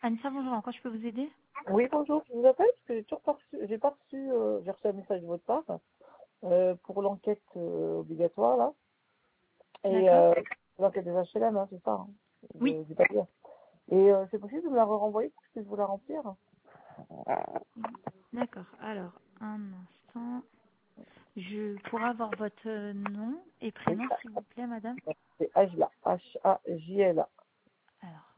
Anissa, bonjour, en quoi je peux vous aider? Oui, bonjour, je vous appelle parce que j'ai pas reçu, j'ai reçu un message de votre part pour l'enquête obligatoire là. Et D'accord. l'enquête des HLM, hein, c'est ça, hein, Oui. je dis pas bien. Et c'est possible de me la renvoyer pour que je puisse vous la remplir? D'accord. Alors, un instant. Je pourrais avoir votre nom et Oui, prénom, s'il vous plaît, madame? c'est Ajla, H-A-J-L-A. Alors,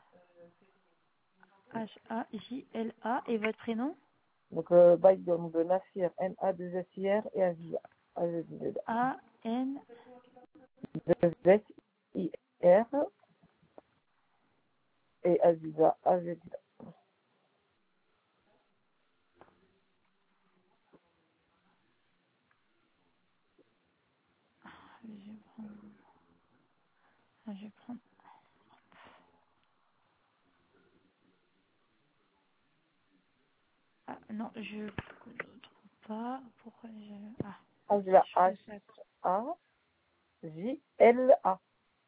H-A-J-L-A et votre prénom? Donc, bail de Nassir, N-A-2-S-I-R et Aziza, A-Z-I-Z-A. A-N. 2-S-I-R et Aziza, A-Z-I-Z-A. Je vais prendre. Je vais prendre. Ah, non, je ne trouve pas. Pourquoi je. Ah, Ajla, je fais ça. H-A-J-L-A.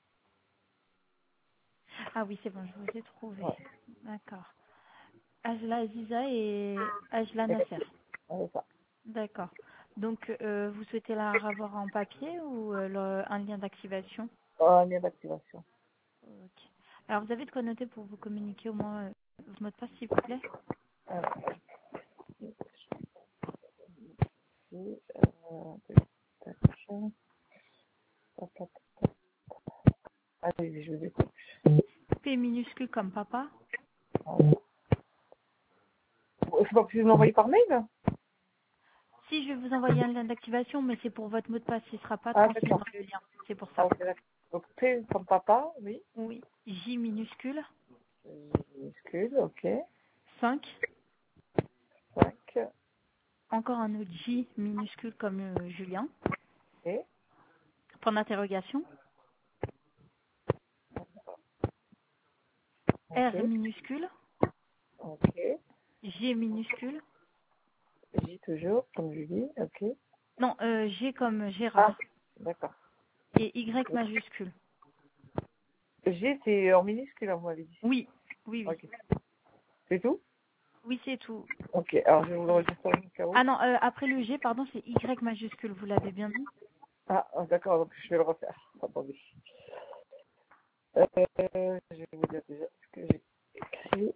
Ah oui, c'est bon, je vous ai trouvé. Ouais, D'accord. Ajla Aziza et Ajla Nasser. c'est ça. D'accord. Donc, vous souhaitez la revoir en papier ou un lien d'activation? Un lien d'activation. Ok. Alors, vous avez de quoi noter pour vous communiquer au moins votre mot de passe, s'il vous plaît? Alors, ici, tac, tac, tac. Allez, je vous écoute. P minuscule comme papa. C'est pas possible de m'envoyer par mail? Si, je vais vous envoyer un lien d'activation, mais c'est pour votre mot de passe. Il ne sera pas Ah, transmis d'accord. dans le lien. C'est pour Ah, ça. ok, d'accord. Donc, P comme papa, oui. Oui. J minuscule. Minuscule, ok. 5. 5, Encore un autre J minuscule comme Julien. ok. Point d'interrogation. Ok, R minuscule. ok. G minuscule. J toujours, comme Julie, ok. Non, G comme Ah, Gérard. d'accord. Et Y majuscule. G, c'est en minuscule, hein, vous m'avez dit. Oui, oui, oui. Ok. C'est tout? Oui, c'est tout. Ok, alors je vais vous le redire au cas où. Ah non, après le G, pardon, c'est Y majuscule, vous l'avez bien dit? Ah, d'accord, donc je vais le refaire. Attendez. Je vais vous dire déjà ce que j'ai écrit.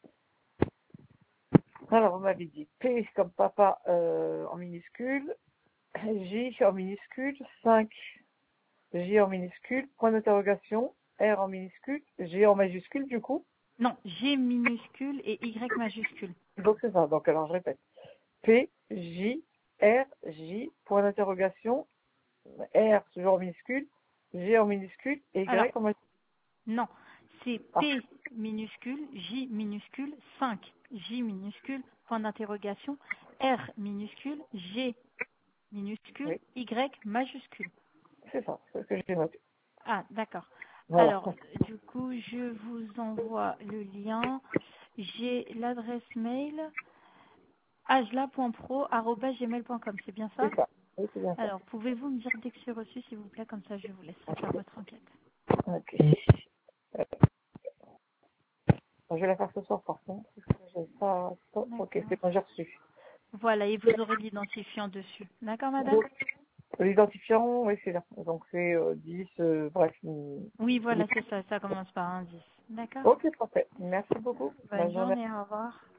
Alors, vous m'avez dit P comme papa en minuscule, J en minuscule, 5 J en minuscule, point d'interrogation, R en minuscule, G en majuscule du coup. Non, G minuscule et Y majuscule. Donc c'est ça, donc alors je répète. P, J, R, J, point d'interrogation, R toujours en minuscule, G en minuscule et Alors, Y en majuscule. non, c'est Ah, P minuscule, J minuscule, 5 J minuscule, point d'interrogation, R minuscule, G minuscule, oui, Y majuscule. c'est ça, c'est ce que j'ai noté. Ah, d'accord. Voilà. Alors, du coup, je vous envoie le lien. J'ai l'adresse mail ajla.pro@gmail.com, c'est bien ça? C'est ça, oui, c'est bien ça. Alors, pouvez-vous me dire dès que c'est reçu, s'il vous plaît, comme ça je vous laisserai faire votre enquête. Ok. Je vais la faire ce soir par contre. Parce que j'ai pas... Ok, D'accord. c'est bon, j'ai reçu. Voilà, et vous aurez l'identifiant dessus. D'accord, madame? Donc, l'identifiant, oui, c'est là. Donc c'est 10, bref. Oui, voilà, c'est ça, ça commence par un 10. D'accord? Ok, parfait. Merci beaucoup. Bonne Bonne journée. journée, au revoir.